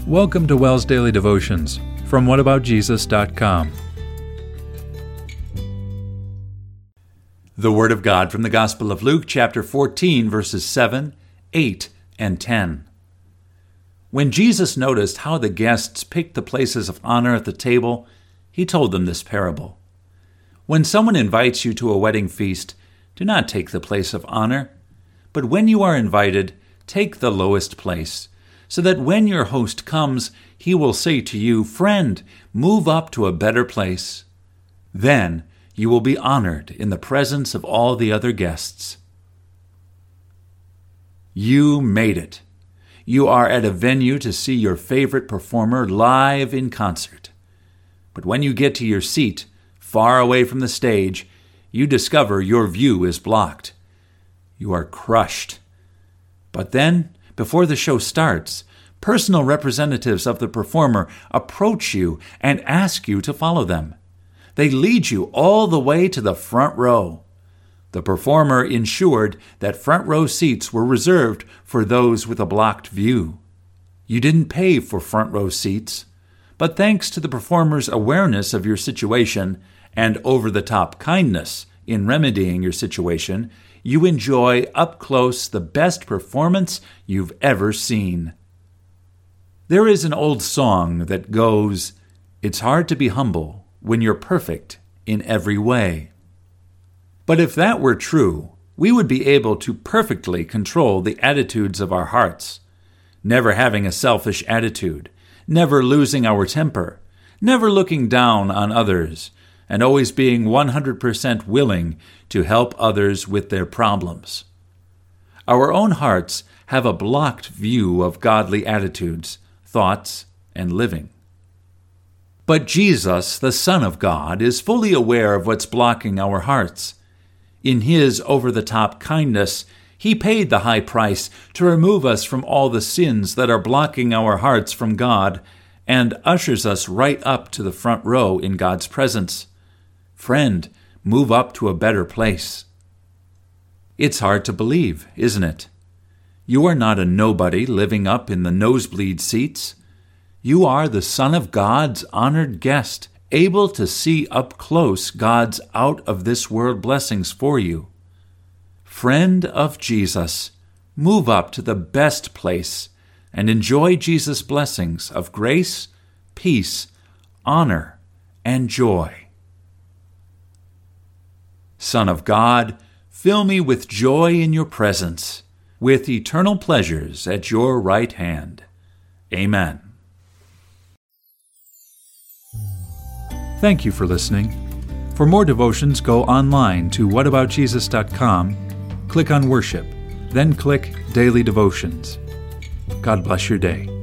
Welcome to WELS Daily Devotions from whataboutjesus.com. The Word of God from the Gospel of Luke, chapter 14, verses 7, 8, and 10. When Jesus noticed how the guests picked the places of honor at the table, he told them this parable. When someone invites you to a wedding feast, do not take the place of honor, but when you are invited, take the lowest place, so that when your host comes, he will say to you, "Friend, move up to a better place." Then you will be honored in the presence of all the other guests. You made it. You are at a venue to see your favorite performer live in concert. But when you get to your seat, far away from the stage, you discover your view is blocked. You are crushed. But then, before the show starts, personal representatives of the performer approach you and ask you to follow them. They lead you all the way to the front row. The performer ensured that front row seats were reserved for those with a blocked view. You didn't pay for front row seats, but thanks to the performer's awareness of your situation and over-the-top kindness in remedying your situation, you enjoy up close the best performance you've ever seen. There is an old song that goes, "It's hard to be humble when you're perfect in every way." But if that were true, we would be able to perfectly control the attitudes of our hearts, never having a selfish attitude, never losing our temper, never looking down on others, and always being 100% willing to help others with their problems. Our own hearts have a blocked view of godly attitudes, thoughts, and living. But Jesus, the Son of God, is fully aware of what's blocking our hearts. In His over-the-top kindness, He paid the high price to remove us from all the sins that are blocking our hearts from God and ushers us right up to the front row in God's presence. Friend, move up to a better place. It's hard to believe, isn't it? You are not a nobody living up in the nosebleed seats. You are the Son of God's honored guest, able to see up close God's out-of-this-world blessings for you. Friend of Jesus, move up to the best place and enjoy Jesus' blessings of grace, peace, honor, and joy. Son of God, fill me with joy in your presence, with eternal pleasures at your right hand. Amen. Thank you for listening. For more devotions, go online to whataboutjesus.com, click on Worship, then click Daily Devotions. God bless your day.